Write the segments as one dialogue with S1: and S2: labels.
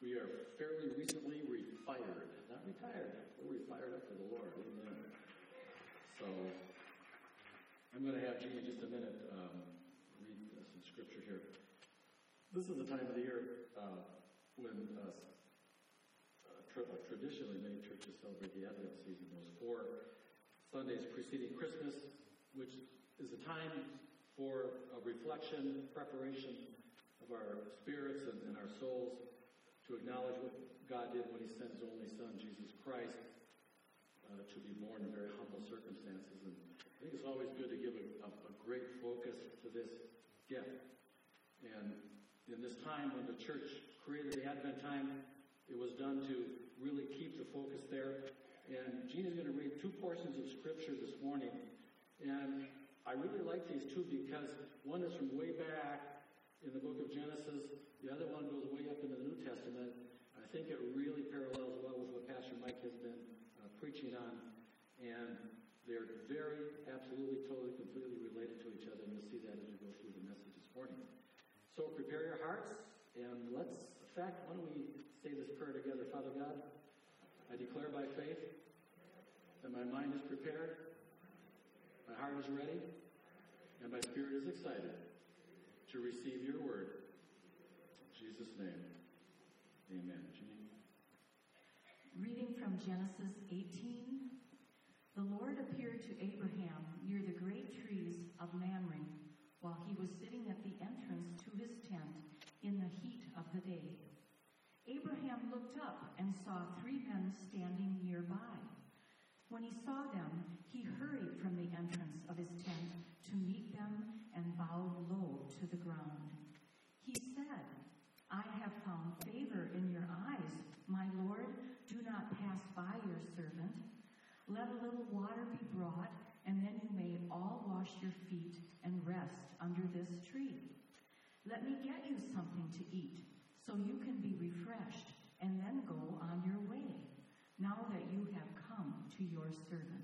S1: We are fairly recently refired. Not retired. We're refired up for the Lord. Amen. So, I'm going to have Jeannie in just a minute read some scripture here. This is the time of the year when traditionally many churches celebrate the Advent season. Those 4 Sundays preceding Christmas, which is a time for reflection, preparation of our spirits and our souls, to acknowledge what God did when He sent His only Son, Jesus Christ, to be born in very humble circumstances. And I think it's always good to give a great focus to this gift. And in this time when the church created the Advent time, it was done to really keep the focus there. And Gina's going to read 2 portions of Scripture this morning. And I really like these 2 because one is from way back in the book of Genesis. The other one goes way up into the New Testament. I think it really parallels well with what Pastor Mike has been preaching on. And they're very, absolutely, totally, completely related to each other. And you'll see that as we go through the message this morning. So prepare your hearts. And why don't we say this prayer together? Father God, I declare by faith that my mind is prepared, my heart is ready, and my spirit is excited to receive your word. In Jesus' name, amen. Jeannie?
S2: Reading from Genesis 18. The Lord appeared to Abraham near the great trees of Mamre while he was sitting at the entrance to his tent in the heat of the day. Abraham looked up and saw 3 men standing nearby. When he saw them, he hurried from the entrance of his tent to meet them and bowed low to the ground. He said, I have found favor in your eyes, my Lord. Do not pass by your servant. Let a little water be brought, and then you may all wash your feet and rest under this tree. Let me get you something to eat, so you can be refreshed, and then go on your way, now that you have come to your servant.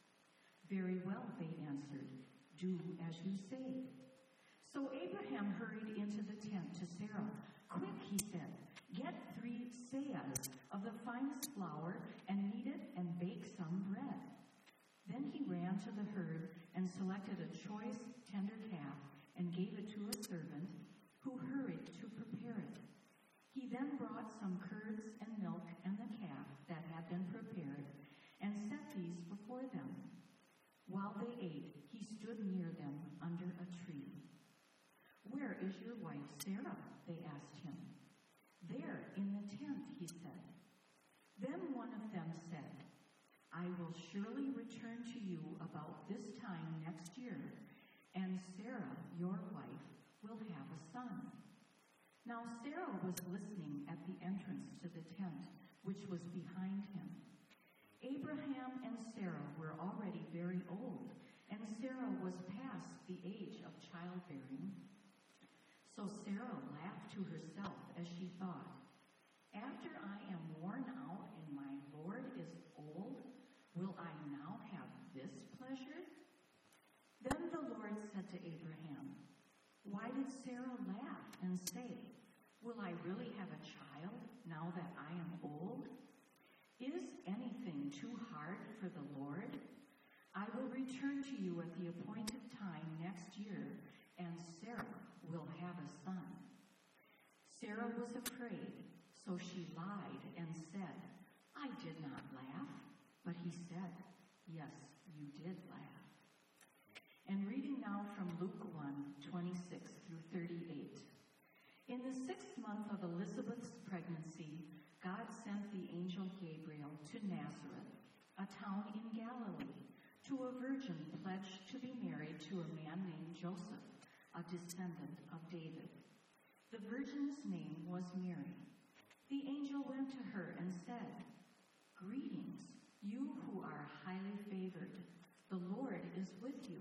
S2: Very well, they answered. Do as you say. So Abraham hurried into the tent to Sarah. Quick, he said, get 3 seahs of the finest flour and knead it and bake some bread. Then he ran to the herd and selected a choice tender calf and gave it to a servant who hurried to prepare it. He then brought some curds and milk and the calf that had been prepared and set these before them. While they ate, he stood near them under a tree. Where is your wife Sarah? They asked him. There, in the tent, he said. Then one of them said, I will surely return to you about this time next year, and Sarah, your wife, will have a son. Now Sarah was listening at the entrance to the tent, which was behind him. Abraham and Sarah were already very old, and Sarah was past the age of childbearing. So Sarah laughed to herself as she thought, after I am worn out and my Lord is old, will I now have this pleasure? Then the Lord said to Abraham, why did Sarah laugh and say, will I really have a child now that I am old? Is anything too hard for the Lord? I will return to you at the appointed time next year, and Sarah will have a son. Sarah was afraid, so she lied and said, I did not laugh. But he said, yes, you did laugh. And reading now from Luke 1:26 through 38. In the 6th month of Elizabeth's pregnancy, God sent the angel Gabriel to Nazareth, a town in Galilee, to a virgin pledged to be married to a man named Joseph, a descendant of David. The virgin's name was Mary. The angel went to her and said, greetings, you who are highly favored. The Lord is with you.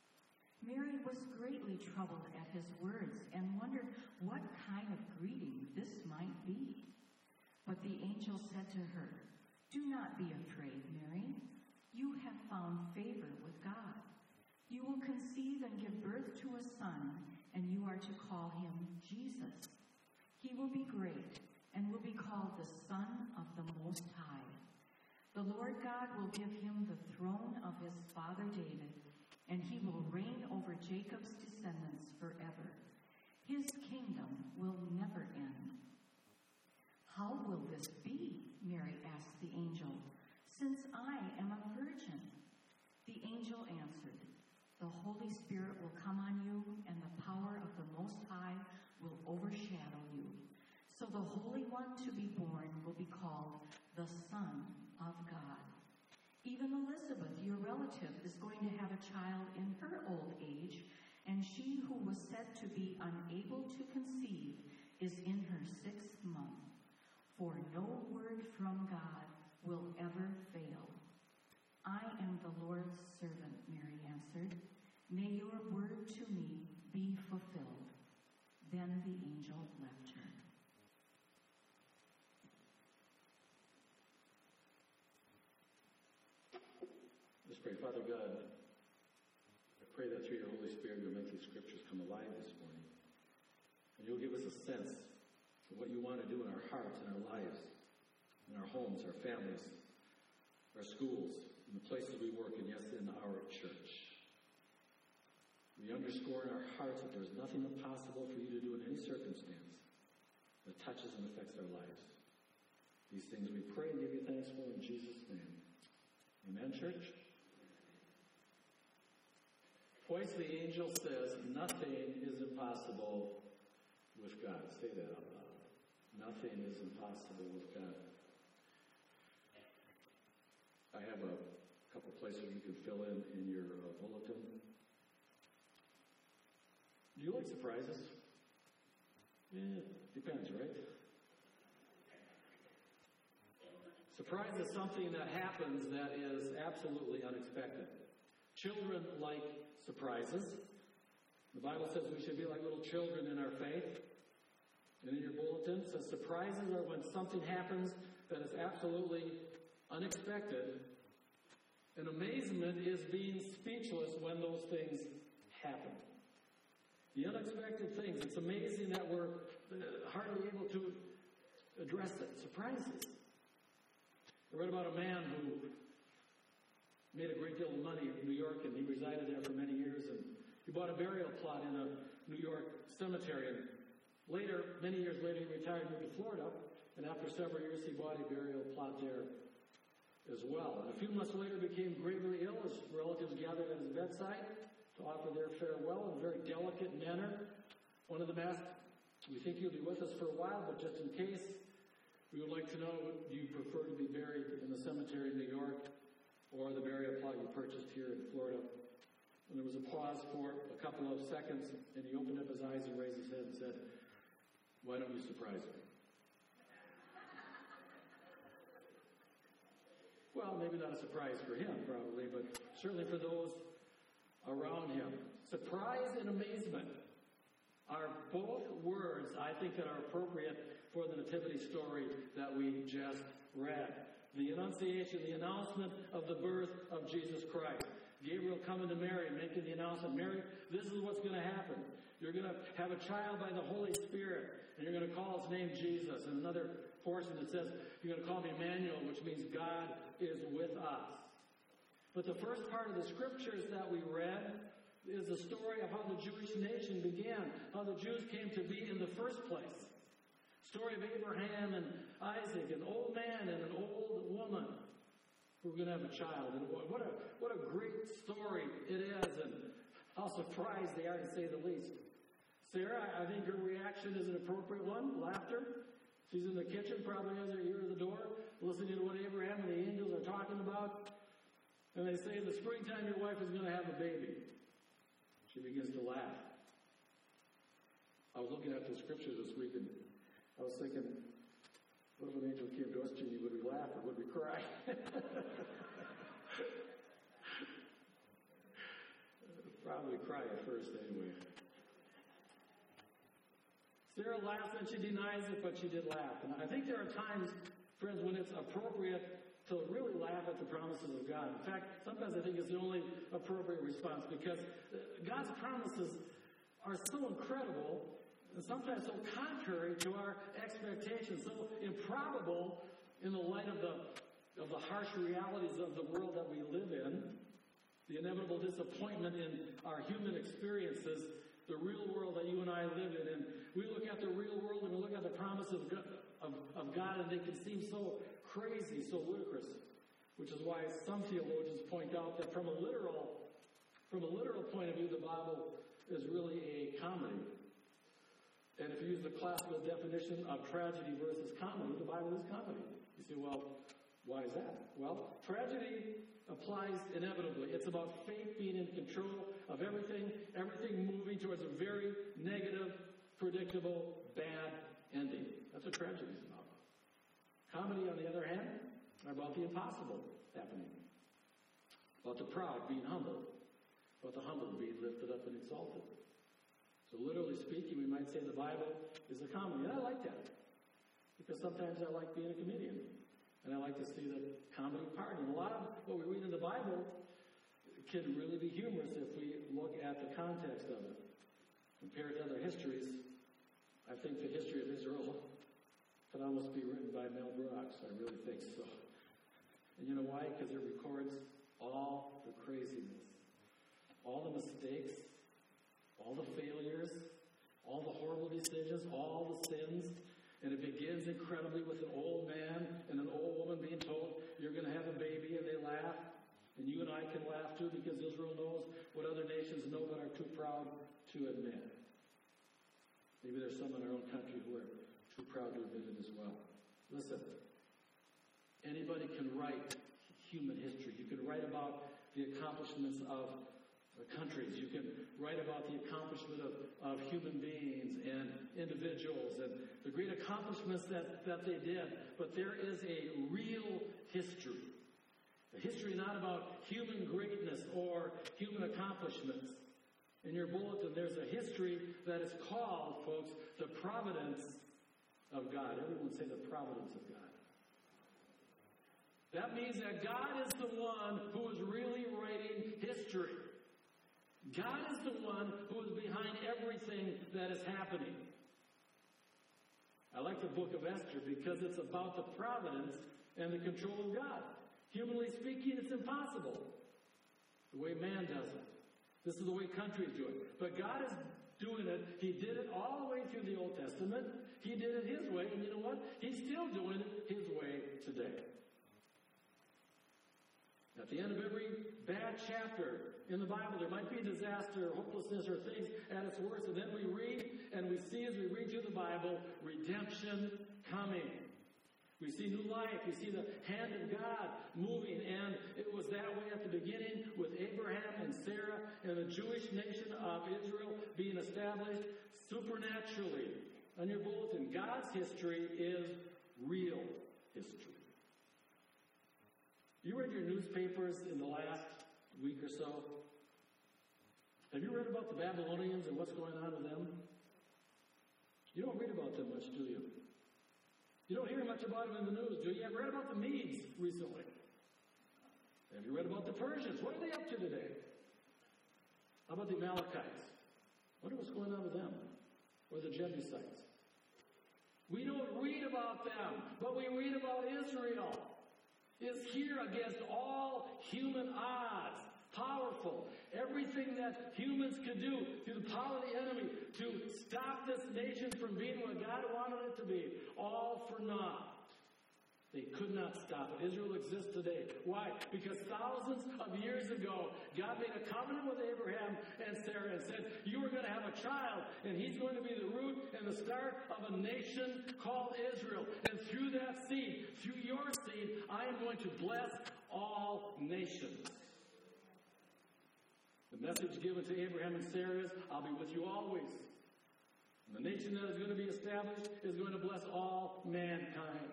S2: Mary was greatly troubled at his words and wondered what kind of greeting this might be. But the angel said to her, do not be afraid, Mary. You have found favor with God. You will conceive and give birth to a son, and you are to call him Jesus. He will be great and will be called the Son of the Most High. The Lord God will give him the throne of his father David, and he will reign over Jacob's descendants forever. His kingdom will never end. How will this be? Mary asked the angel, since I am a virgin. The angel answered, the Holy Spirit will come on you, and the power of the Most High will overshadow you. So the Holy One to be born will be called the Son of God. Even Elizabeth, your relative, is going to have a child in her old age, and she who was said to be unable to conceive is in her 6th month. For no word from God will ever fail. I am the Lord's servant, Mary answered. May your word to me be fulfilled. Then the angel left her.
S1: Let's pray. Father God, I pray that through your Holy Spirit you'll make these scriptures come alive this morning. And you'll give us a sense of what you want to do in our hearts and our lives, in our homes, our families, our schools, in the places we work, and yes, in our church. We underscore in our hearts that there's nothing impossible for you to do in any circumstance that touches and affects our lives. These things we pray and give you thanks for in Jesus' name. Amen, church? Twice the angel says, nothing is impossible with God. Say that out loud. Nothing is impossible with God. I have a couple places you can fill in your bulletin. Do you like surprises? Yeah, depends, right? Surprise is something that happens that is absolutely unexpected. Children like surprises. The Bible says we should be like little children in our faith. And in your bulletin it says surprises are when something happens that is absolutely unexpected. And amazement is being speechless when those things happen. The unexpected things. It's amazing that we're hardly able to address it. Surprises. I read about a man who made a great deal of money in New York, and he resided there for many years. And he bought a burial plot in a New York cemetery. And later, many years later, he retired and moved to Florida. And after several years, he bought a burial plot there as well. And a few months later, became gravely ill. His relatives gathered at his bedside to offer their farewell in a very delicate manner. One of them asked, we think you'll be with us for a while, but just in case, we would like to know, do you prefer to be buried in the cemetery in New York or the burial plot you purchased here in Florida? And there was a pause for a couple of seconds, and he opened up his eyes and raised his head and said, why don't you surprise me? Well, maybe not a surprise for him, probably, but certainly for those around him. Surprise and amazement are both words, I think, that are appropriate for the nativity story that we just read. The Annunciation, the announcement of the birth of Jesus Christ. Gabriel coming to Mary, making the announcement, Mary, this is what's going to happen. You're going to have a child by the Holy Spirit, and you're going to call his name Jesus. And another portion that says, you're going to call him Emmanuel, which means God is with us. But the first part of the scriptures that we read is the story of how the Jewish nation began, how the Jews came to be in the first place. Story of Abraham and Isaac, an old man and an old woman who were going to have a child. And what a great story it is, and how surprised they are, to say the least. Sarah, I think her reaction is an appropriate one, laughter. She's in the kitchen, probably has her ear to the door, listening to what Abraham and the angels are talking about. And they say, in the springtime, your wife is going to have a baby. She begins to laugh. I was looking at the scriptures this week, and I was thinking, what if an angel came to us, Jeannie? Would we laugh or would we cry? Probably cry at first, anyway. Sarah laughs and she denies it, but she did laugh. And I think there are times, friends, when it's appropriate to really laugh at the promises of God. In fact, sometimes I think it's the only appropriate response, because God's promises are so incredible and sometimes so contrary to our expectations, so improbable probable in the light of the harsh realities of the world that we live in, the inevitable disappointment in our human experiences, the real world that you and I live in. And we look at the real world and we look at the promise of God, and they can seem so crazy, so ludicrous, which is why some theologians point out that from a literal point of view, the Bible is really a comedy. And if you use the classical definition of tragedy versus comedy, the Bible is comedy. You say, well, why is that? Well, tragedy applies inevitably. It's about fate being in control of everything moving towards a very negative, predictable, bad ending. That's what tragedy is about. Comedy, on the other hand, are about the impossible happening. About the proud being humbled. About the humble being lifted up and exalted. So literally speaking, we might say the Bible is a comedy. And I like that. Because sometimes I like being a comedian. And I like to see the comedy part. And a lot of what we read in the Bible can really be humorous if we look at the context of it. Compared to other histories, I think the history of Israel could almost be written by Mel Brooks. I really think so. And you know why? Because it records all the craziness, all the mistakes, all the failures, all the horrible decisions, all the sins. And it begins incredibly with an old man and an old woman being told, you're going to have a baby, and they laugh. And you and I can laugh too, because Israel knows what other nations know but are too proud to admit. Maybe there's some in our own country who are too proud to admit it as well. Listen, anybody can write human history. You can write about the accomplishments of countries. You can write about the accomplishment of human beings and individuals and the great accomplishments that they did. But there is a real history. A history not about human greatness or human accomplishments. In your bulletin, there's a history that is called, folks, the providence of God. Everyone say the providence of God. That means that God is the one who is really writing history. God is the one who is behind everything that is happening. I like the book of Esther because it's about the providence and the control of God. Humanly speaking, it's impossible. The way man does it. This is the way countries do it. But God is doing it. He did it all the way through the Old Testament. He did it His way. And you know what? He's still doing it His way today. At the end of every bad chapter in the Bible, there might be disaster, or hopelessness, or things at its worst. And then we read, and we see as we read through the Bible, redemption coming. We see new life. We see the hand of God moving. And it was that way at the beginning with Abraham and Sarah and the Jewish nation of Israel being established supernaturally. On your bulletin, God's history is real history. You read your newspapers in the last week or so? Have you read about the Babylonians and what's going on with them? You don't read about them much, do you? You don't hear much about them in the news, do you? Have you read about the Medes recently? Have you read about the Persians? What are they up to today? How about the Amalekites? Wonder what's going on with them. Or the Jebusites. We don't read about them, but we read about Israel. Is here against all human odds. Powerful. Everything that humans could do through the power of the enemy to stop this nation from being what God wanted it to be. All for naught. They could not stop it. Israel exists today. Why? Because thousands of years ago, God made a covenant with Abraham and Sarah and said, you are going to have a child, and he's going to be the root and the start of a nation called Israel. And through that seed, through your seed, I am going to bless all nations. The message given to Abraham and Sarah is, I'll be with you always. And the nation that is going to be established is going to bless all mankind.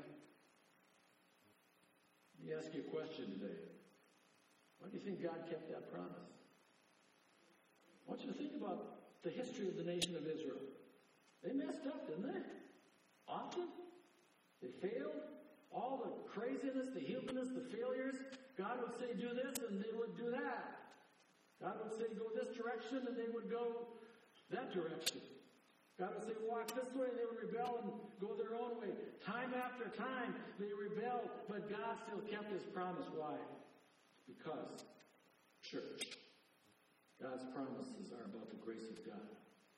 S1: Let me ask you a question today. Why do you think God kept that promise? I want you to think about the history of the nation of Israel. They messed up, didn't they? Often. They failed. All the craziness, the humanness, the failures. God would say, do this, and they would do that. God would say, go this direction, and they would go that direction. God would say, walk this way, and they would rebel and go their own way. Time after time, they rebelled, but God still kept his promise. Why? Because, church, God's promises are about the grace of God.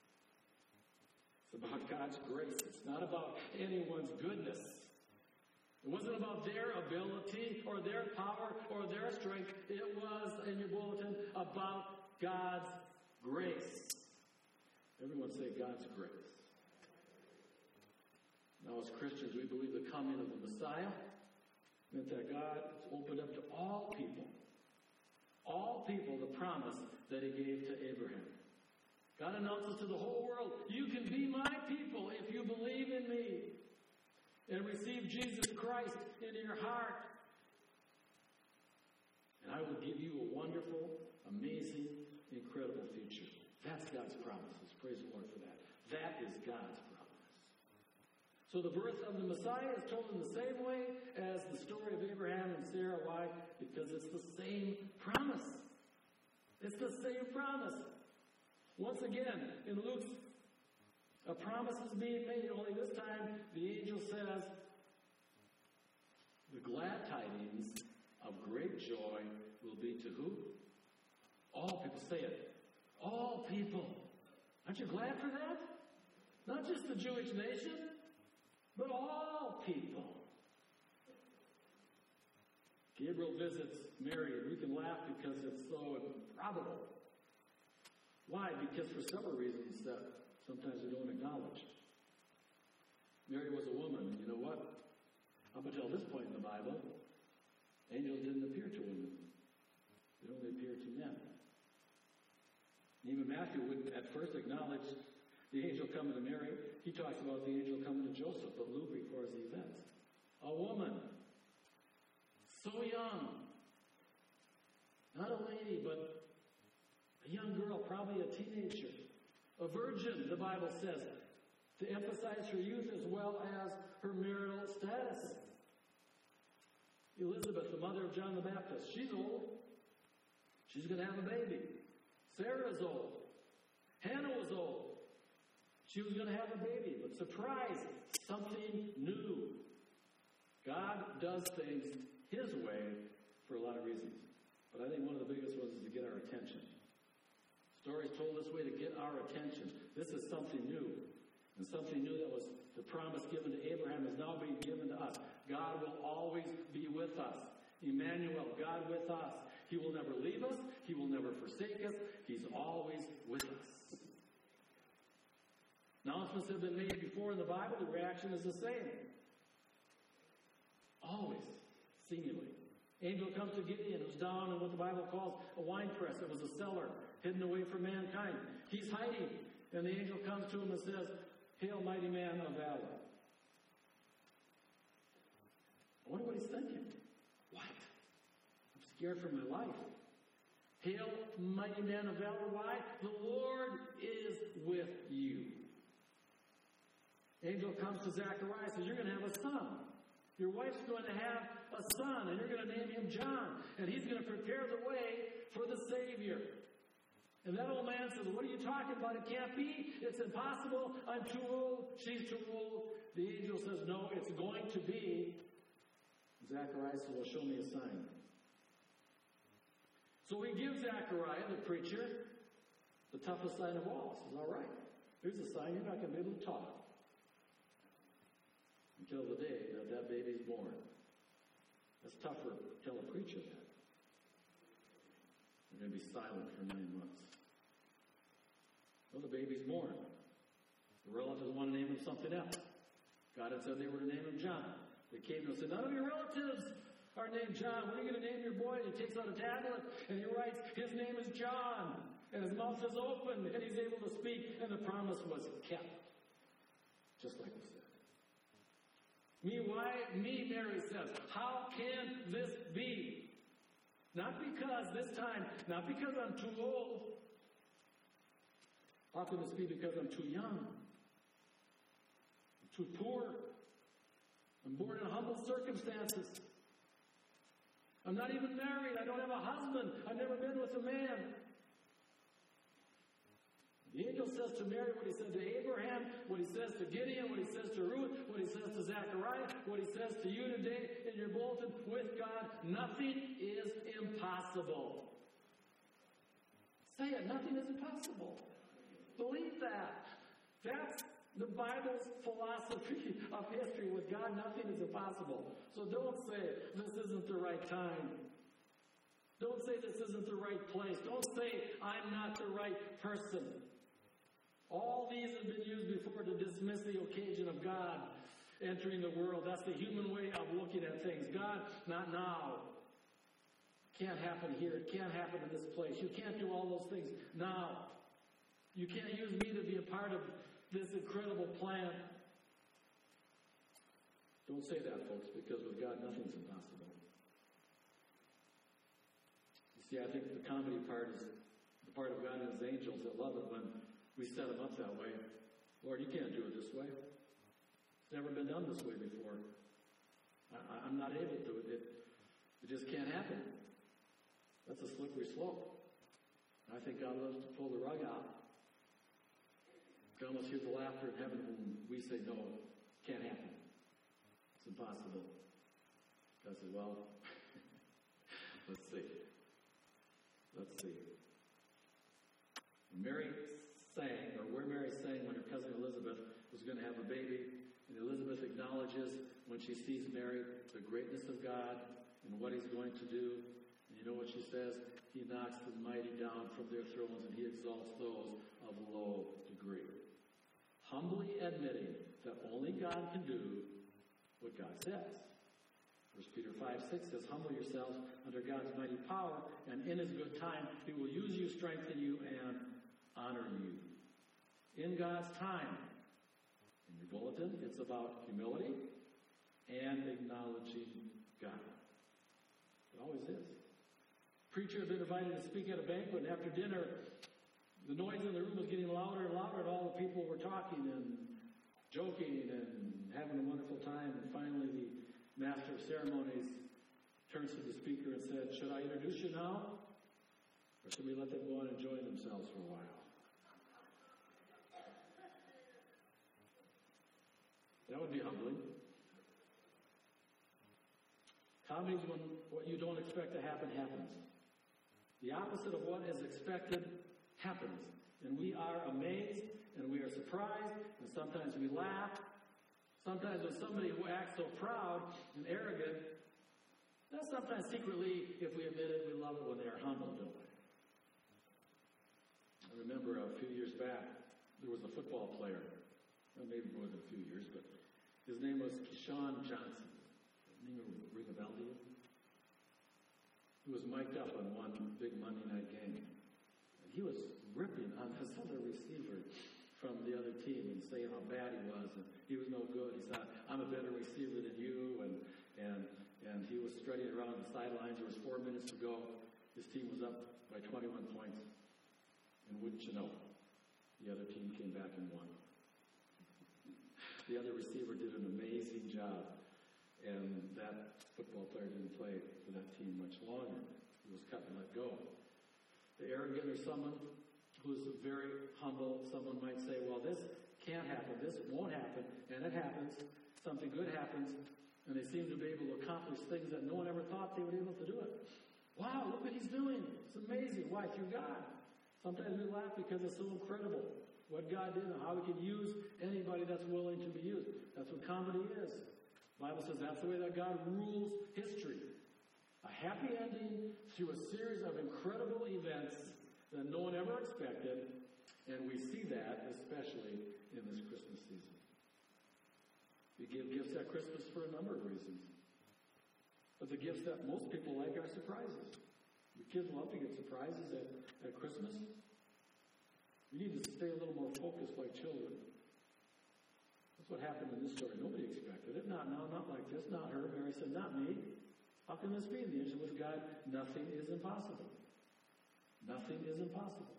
S1: It's about God's grace. It's not about anyone's goodness. It wasn't about their ability or their power or their strength. It was, in your bulletin, about God's grace. Everyone say God's grace. Now, as Christians, we believe the coming of the Messiah meant that God opened up to all people, the promise that he gave to Abraham. God announces to the whole world, you can be my people if you believe in me and receive Jesus Christ into your heart. And I will give you a wonderful, amazing, incredible future. That's God's promises. Praise the Lord for that. That is God's promise. So the birth of the Messiah is told in the same way as the story of Abraham and Sarah. Why? Because it's the same promise. It's the same promise. Once again, in Luke, a promise is being made, only this time the angel says, the glad tidings of great joy will be to who? All people. Say it. All people. Aren't you glad for that? Not just the Jewish nation, but all people. Gabriel visits Mary, and we can laugh because it's so improbable. Why? Because for several reasons that sometimes we don't acknowledge. Mary was a woman. You know what? Up until this point in the Bible, angels didn't appear to women. They only appeared to men. Even Matthew wouldn't at first acknowledge the angel coming to Mary. He talks about the angel coming to Joseph, but Luke records the events. A woman, so young, not a lady, but a young girl, probably a teenager, a virgin, the Bible says, to emphasize her youth as well as her marital status. Elizabeth, the mother of John the Baptist, she's old. She's going to have a baby. Sarah's old. Hannah was old. She was going to have a baby. But surprise, something new. God does things his way for a lot of reasons. But I think one of the biggest ones is to get our attention. Stories told this way to get our attention. This is something new. And something new that was the promise given to Abraham is now being given to us. God will always be with us. Emmanuel, God with us. He will never leave us. He will never forsake us. He's always with us. Announcements have been made before in the Bible. The reaction is the same. Always. Seemingly. Angel comes to Gideon, who's down in what the Bible calls a wine press. It was a cellar hidden away from mankind. He's hiding. And the angel comes to him and says, "Hail, mighty man of valor." I wonder what he's thinking. What? I'm scared for my life. Hail, mighty man of valor. Why? The Lord is with you. Angel comes to Zechariah and says, "You're going to have a son. Your wife's going to have a son, and you're going to name him John. And he's going to prepare the way for the Savior." And that old man says, "What are you talking about? It can't be. It's impossible. I'm too old. She's too old." The angel says, "No, it's going to be." Zechariah says, "Well, show me a sign." So he gives Zechariah, the preacher, the toughest sign of all. He says, "All right, here's a sign. You're not going to be able to talk until the day that that baby's born." That's tougher to tell a preacher that. You're going to be silent for 9 months. Well, the baby's born. The relatives want to name him something else. God had said they were to name him John. They came to him and said, "None of your relatives are named John. What are you going to name your boy?" And he takes out a tablet and he writes, "His name is John." And his mouth is open and he's able to speak. And the promise was kept. Just like we said. Mary says, "How can this be?" Not because this time, not because I'm too old. How can this be? Because I'm too young. I'm too poor. I'm born in humble circumstances. I'm not even married. I don't have a husband. I've never been with a man. The angel says to Mary what he said to Abraham, what he says to Gideon, what he says to Ruth, what he God, what he says to you today in your bulletin, with God, nothing is impossible. Say it, nothing is impossible. Believe that. That's the Bible's philosophy of history. With God, nothing is impossible. So don't say, this isn't the right time. Don't say this isn't the right place. Don't say, I'm not the right person. All these have been used before to dismiss the occasion of God entering the world. That's the human way of looking at things. God, not now. Can't happen here. It can't happen in this place. You can't do all those things now. You can't use me to be a part of this incredible plan. Don't say that, folks, because with God, nothing's impossible. You see, I think the comedy part is the part of God and his angels that love it when we set them up that way. Lord, you can't do it this way. It's never been done this way before. I'm not able to. It just can't happen. That's a slippery slope. I think God loves to pull the rug out. You can almost hear the laughter in heaven when we say, no, it can't happen. It's impossible. God says, well, let's see. Let's see. Mary sang, or where Mary sang when her cousin Elizabeth was going to have a baby, and Elizabeth acknowledges when she sees Mary the greatness of God and what he's going to do. And you know what she says? He knocks the mighty down from their thrones and he exalts those of low degree. Humbly admitting that only God can do what God says. 1 Peter 5:6 says, humble yourselves under God's mighty power, and in his good time he will use you, strengthen you, and honor you. In God's time. In your bulletin, it's about humility and acknowledging God. It always is. Preacher had been invited to speak at a banquet, and after dinner, the noise in the room was getting louder and louder, and all the people were talking and joking and having a wonderful time. And finally, the master of ceremonies turns to the speaker and said, should I introduce you now? Or should we let them go on and enjoy themselves for a while? That would be humbling. Comedy is when what you don't expect to happen happens. The opposite of what is expected happens. And we are amazed, and we are surprised, and sometimes we laugh. Sometimes when somebody who acts so proud and arrogant, that's sometimes secretly, if we admit it, we love it when they are humble, don't we? I remember a few years back, there was a football player, well, maybe more than a few years, but his name was Keyshawn Johnson. Does his name ring a bell to you? He was mic'd up on one big Monday night game. And he was ripping on this other receiver from the other team and saying how bad he was, and he was no good. He said, I'm a better receiver than you, and he was strutting around the sidelines. There was 4 minutes to go. His team was up by 21 points. And wouldn't you know, the other team came back and won. The other receiver did an amazing job, and that football player didn't play for that team much longer. He was cut and let go. The arrogant or someone who's very humble, someone might say, well, this can't happen, this won't happen, and it happens. Something good happens, and they seem to be able to accomplish things that no one ever thought they would be able to do it. Wow, look what he's doing. It's amazing. Why? Through God. Sometimes we laugh because it's so incredible what God did and how he can use anybody that's willing to be used. That's what comedy is. The Bible says that's the way that God rules history. A happy ending through a series of incredible events that no one ever expected, and we see that especially in this Christmas season. We give gifts at Christmas for a number of reasons. But the gifts that most people like are surprises. The kids love to get surprises at Christmas. We need to stay a little more focused like children. That's what happened in this story. Nobody expected it. Not like this. Not her. Mary said, not me. How can this be? And the answer with God, nothing is impossible. Nothing is impossible.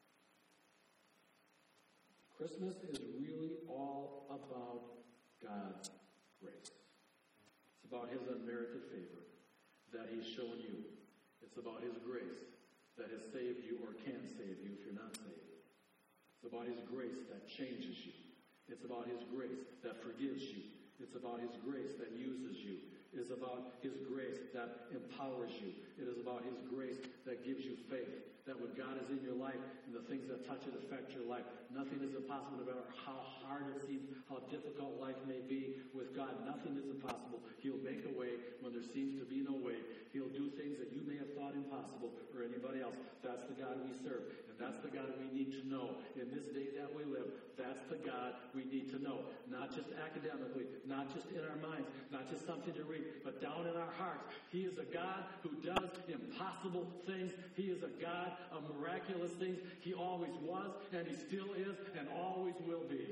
S1: Christmas is really all about God's grace. It's about his unmerited favor that he's shown you. It's about his grace that has saved you or can save you if you're not saved. It's about his grace that changes you. It's about his grace that forgives you. It's about His grace that uses you. It is about His grace that empowers you. It is about His grace that gives you faith. That when God is in your life and the things that touch it affect your life, nothing is impossible no matter how hard it seems, how difficult life may be. With God, nothing is impossible. He'll make a way when there seems to be no way. He'll do things that you may have thought impossible or anybody else. That's the God we serve. And that's the God we need to know. In this day that we live, that's the God we need to know. Not just academically, not just in our minds, not just something to read, but down in our hearts. He is a God who does impossible things. He is a God of miraculous things. He always was, and He still is, and always will be.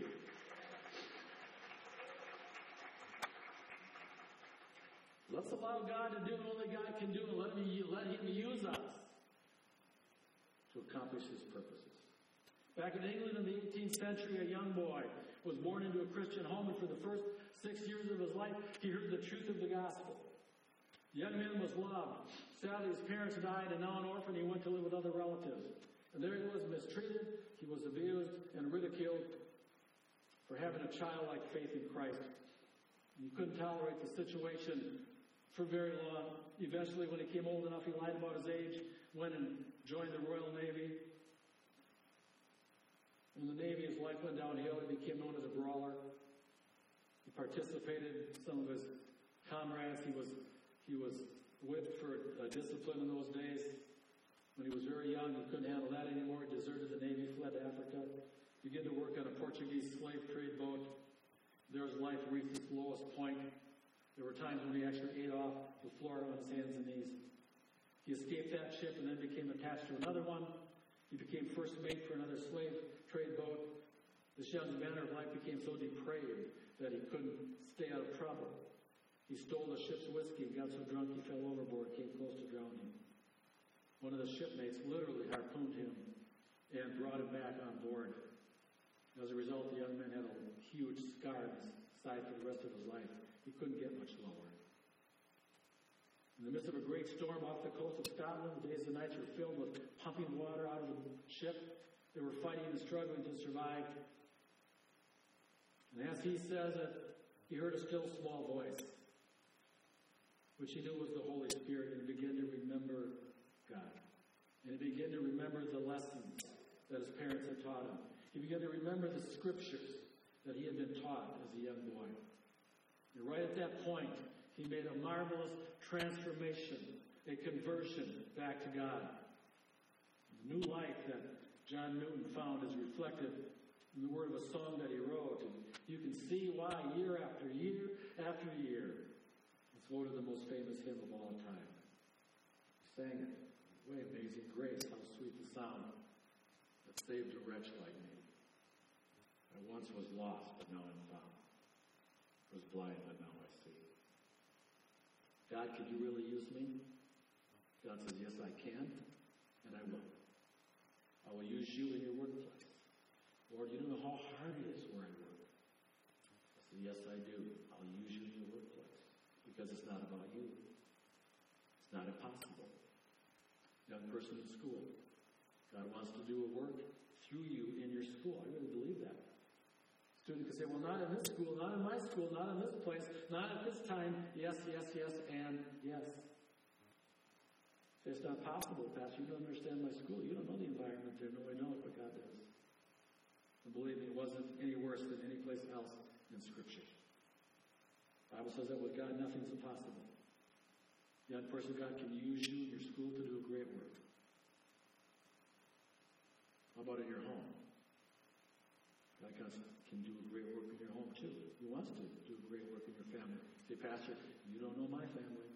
S1: Let's allow God to do what only God can do, and let Him use us to accomplish His purposes. Back in England in the 18th century, a young boy was born into a Christian home, and for the first 6 years of his life, he heard the truth of the gospel. The young man was loved. Sadly, his parents died, and now an orphan, he went to live with other relatives. And there he was, mistreated, he was abused and ridiculed for having a childlike faith in Christ. He couldn't tolerate the situation for very long. Eventually, when he came old enough, he lied about his age, went and joined the Royal Navy. In the Navy, his life went downhill. He became known as a brawler. He participated in some of his comrades. He was whipped for discipline in those days. When he was very young, he couldn't handle that anymore. He deserted the Navy, fled to Africa, began to work on a Portuguese slave trade boat. There his life reached its lowest point. There were times when he actually ate off the floor on his hands and knees. He escaped that ship and then became attached to another one. He became first mate for another slave trade boat. This young manner of life became so depraved that he couldn't stay out of trouble. He stole the ship's whiskey and got so drunk he fell overboard, came close to drowning. One of the shipmates literally harpooned him and brought him back on board. As a result, the young man had a huge scar on his side for the rest of his life. He couldn't get much lower. In the midst of a great storm off the coast of Scotland, the days and nights were filled with pumping water out of the ship. They were fighting and struggling to survive. And as he says it, he heard a still small voice, which he knew was the Holy Spirit, and he began to remember God. And he began to remember the lessons that his parents had taught him. He began to remember the scriptures that he had been taught as a young boy. And right at that point, he made a marvelous transformation, a conversion back to God. The new life that John Newton found is reflected in the word of a song that he wrote. And you can see why year after year after year, it's voted the most famous hymn of all time. He sang it. Way amazing grace, how sweet the sound that saved a wretch like me. I once was lost, but now I'm found. I was blind, but now I see. God, can you really use me? God says, yes, I can, and I will. I will use you in your workplace. Lord, you don't know how hard it is where I work. I said, yes, I do. I'll use you in your workplace because it's not about you. It's not impossible. Young person in school. God wants to do a work through you in your school. I really believe that. Student can say, well, not in this school, not in my school, not in this place, not at this time. Yes, yes, yes, and yes. Say, it's not possible, Pastor. You don't understand my school. You don't know the environment there. No one knows, but God does. And believe me, it wasn't any worse than any place else in Scripture. The Bible says that with God, nothing's impossible. Young person, God can use you in your school to do a great work. How about in your home? God can do a great work in your home too. He wants to do a great work in your family. Say, Pastor, you don't know my family.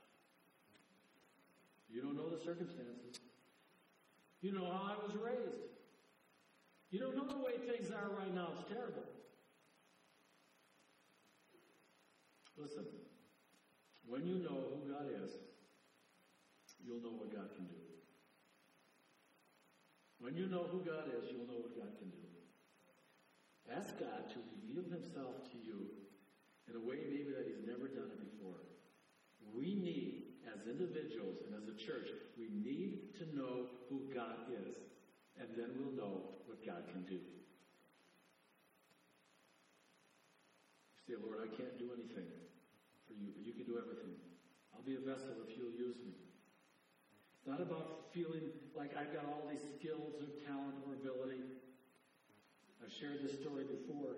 S1: You don't know the circumstances. You know how I was raised. You don't know the way things are right now. It's terrible. Listen. When you know who God is, you'll know what God can do. When you know who God is, you'll know what God can do. Ask God to reveal himself to you in a way maybe that he's never done it before. We need, as individuals and as a church, we need to know who God is, and then we'll know what God can do. You say, Lord, I can't do anything for you, but you can do everything. I'll be a vessel if you'll use me. It's not about feeling like I've got all these skills or talent or ability. I've shared this story before.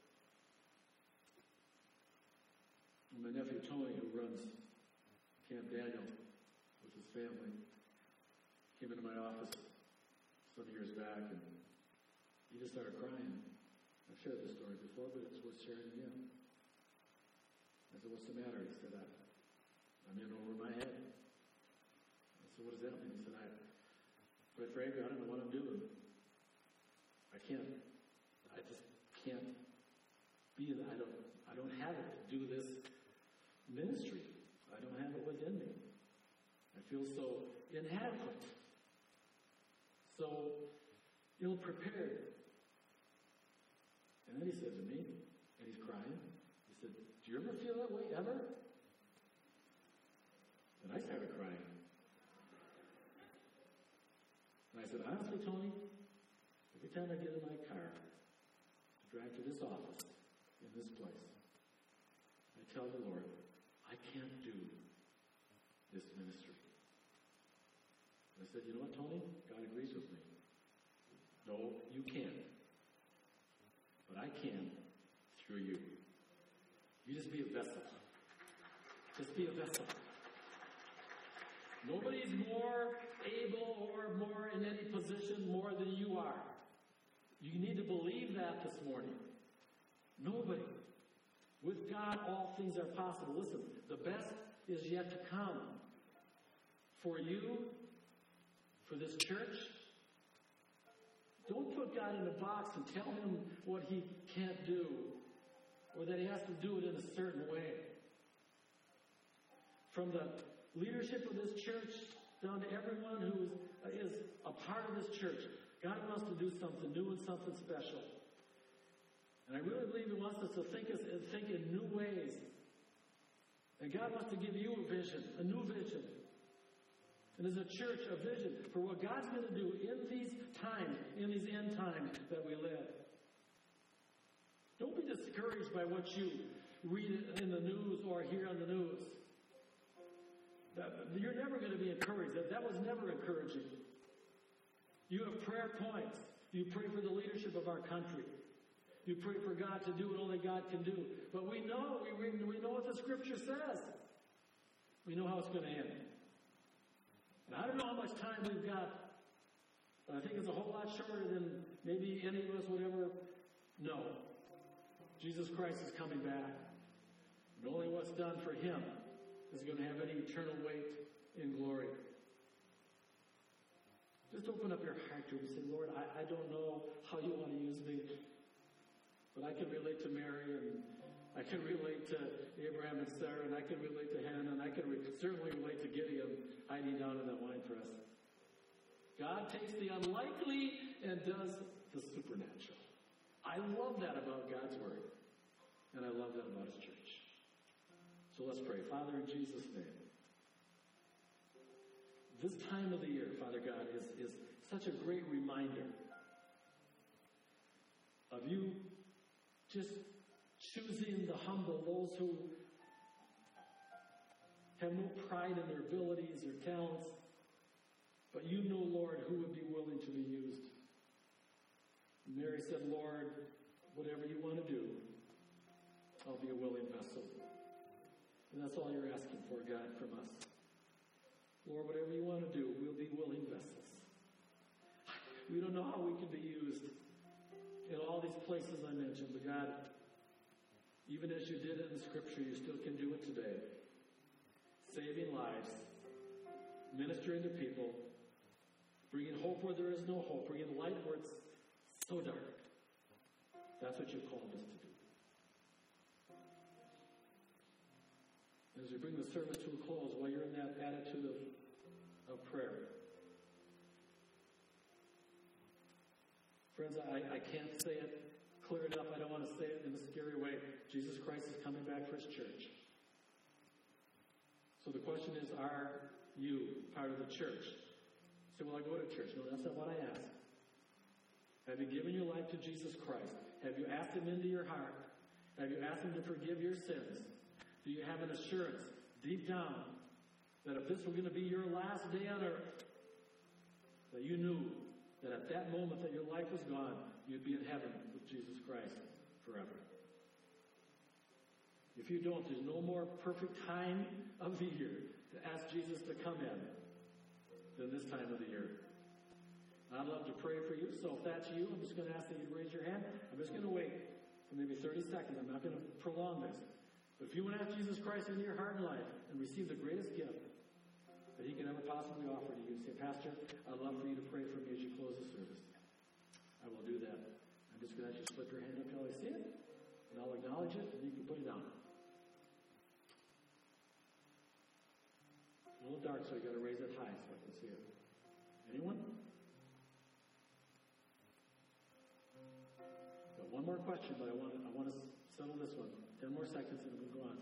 S1: My nephew Tony, who runs Camp Daniel with his family, came into my office some years back, and he just started crying. I've shared this story before, but it's worth sharing again. I said, "What's the matter?" He said, "I'm in over my head." I said, "What does that mean?" He said, "Quite frankly, I don't know what I'm doing. I just can't be that. I don't have it to do this ministry. I don't have it within me. I feel so inadequate, so ill-prepared." And then he said to me, and he's crying, he said, "Do you ever feel that way, ever?" And I started crying. And I said, "Honestly, Tony, every time I get in my car to drive to this office, in this place, I tell the Lord, I can't do this ministry." And I said, "You know what, Tony? God agrees with me. No, you can't. But I can through you. You just be a vessel. Just be a vessel. Nobody's more able or more in any position more than you are. You need to believe that this morning. Nobody. With God, all things are possible. Listen, the best is yet to come. For you, for this church, don't put God in a box and tell him what he can't do, or that he has to do it in a certain way. From the leadership of this church down to everyone who is a part of this church, God wants to do something new and something special. And I really believe he wants us to think in new ways. And God wants to give you a vision, a new vision. And as a church, a vision for what God's going to do in these times, in these end times that we live. Don't be discouraged by what you read in the news or hear on the news. You're never going to be encouraged. That was never encouraging. You have prayer points. You pray for the leadership of our country. You pray for God to do what only God can do. But we know what the Scripture says. We know how it's going to end. And I don't know how much time we've got, but I think it's a whole lot shorter than maybe any of us would ever know. Jesus Christ is coming back. And only what's done for him is going to have any eternal weight in glory. Just open up your heart to him and say, "Lord, I don't know how you want to use me, but I can relate to Mary, and I can relate to Abraham and Sarah, and I can relate to Hannah, and I can certainly relate to Gideon hiding down in that wine press." God takes the unlikely and does the supernatural. I love that about God's Word, and I love that about His church. So let's pray. Father, in Jesus' name, this time of the year, Father God, is such a great reminder of you just choosing the humble, those who have no pride in their abilities or talents, but you know, Lord, who would be willing to be used. Mary said, "Lord, whatever you want to do, I'll be a willing vessel." And that's all you're asking for, God, from us. Lord, whatever you want to do, we'll be willing vessels. We don't know how we can be used in all these places I mentioned, but God, even as you did it in Scripture, you still can do it today. Saving lives, ministering to people, bringing hope where there is no hope, bringing light where it's so dark. That's what you've called us to do. As we bring the service to a close, while you're in that attitude of prayer, friends, I can't say it clear enough. I don't want to say it in a scary way. Jesus Christ is coming back for his church. So the question is, are you part of the church? You say, "Well, I go to church." No, that's not what I asked. Have you given your life to Jesus Christ? Have you asked him into your heart? Have you asked him to forgive your sins? Do you have an assurance deep down that if this were going to be your last day on earth, that you knew that at that moment that your life was gone, you'd be in heaven with Jesus Christ forever? If you don't, there's no more perfect time of the year to ask Jesus to come in than this time of the year. I'd love to pray for you. So if that's you, I'm just going to ask that you raise your hand. I'm just going to wait for maybe 30 seconds. I'm not going to prolong this. But if you want to ask Jesus Christ into your heart and life and receive the greatest gift that he can ever possibly offer to you, say, Pastor, I'd love for you to pray for me as you close the service. I will do that. I'm just going to ask you to slip your hand up till I see it, and I'll acknowledge it, and you can put it down. It's a little dark, so you got to raise it high so I can see it. Anyone? Got one more question, but I want to settle this one. 10 more seconds, and we'll go on.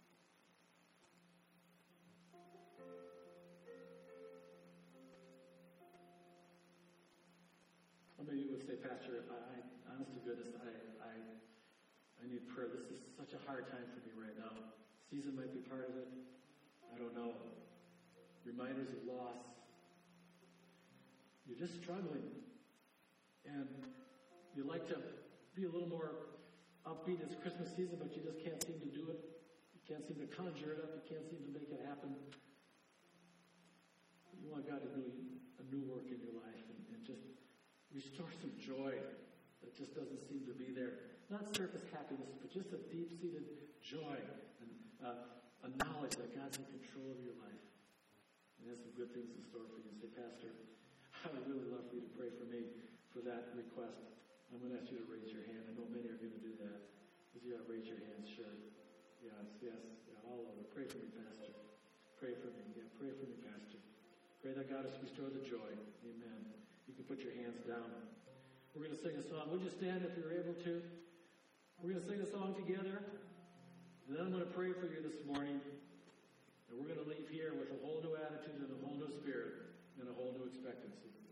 S1: Some of you would say, Pastor, honest to goodness, I need prayer. This is such a hard time for me right now. Season might be part of it. I don't know. Reminders of loss. You're just struggling. And you'd like to be a little more upbeat this Christmas season, but you just can't seem to do it. You can't seem to conjure it up. You can't seem to make it happen. You want God to do a new work in your life and just restore some joy that just doesn't seem to be there. Not surface happiness, but just a deep-seated joy and a knowledge that God's in control of your life. And has some good things in store for you. Say, Pastor, I would really love for you to pray for me for that request. I'm going to ask you to raise your hand. I know many are going to do that. Yeah, raise your hands, sure. Yes, yeah, all over. Pray for me, Pastor. Pray for me. Yeah, pray for me, Pastor. Pray that God has restored the joy. Amen. You can put your hands down. We're going to sing a song. Would you stand if you're able to? We're going to sing a song together. And then I'm going to pray for you this morning. And we're going to leave here with a whole new attitude and a whole new spirit and a whole new expectancy.